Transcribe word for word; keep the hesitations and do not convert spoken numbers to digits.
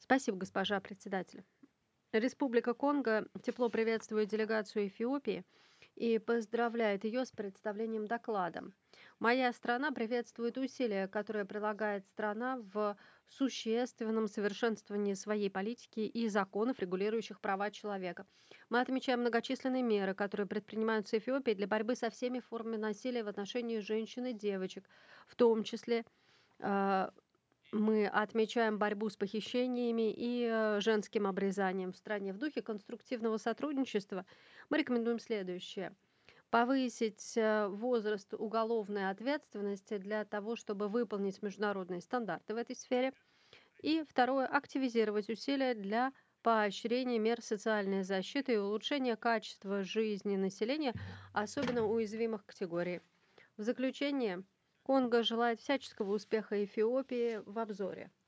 Спасибо, госпожа председатель. Республика Конго тепло приветствует делегацию Эфиопии и поздравляет ее с представлением доклада. Моя страна приветствует усилия, которые прилагает страна в существенном совершенствовании своей политики и законов, регулирующих права человека. Мы отмечаем многочисленные меры, которые предпринимаются Эфиопией для борьбы со всеми формами насилия в отношении женщин и девочек, в том числе э, мы отмечаем борьбу с похищениями и э, женским обрезанием в стране. В духе конструктивного сотрудничества мы рекомендуем следующее. Повысить э, возраст уголовной ответственности для того, чтобы выполнить международные стандарты в этой сфере. И второе, активизировать усилия для поощрения мер социальной защиты и улучшения качества жизни населения, особенно уязвимых категорий. В заключение, Конго желает всяческого успеха Эфиопии в обзоре.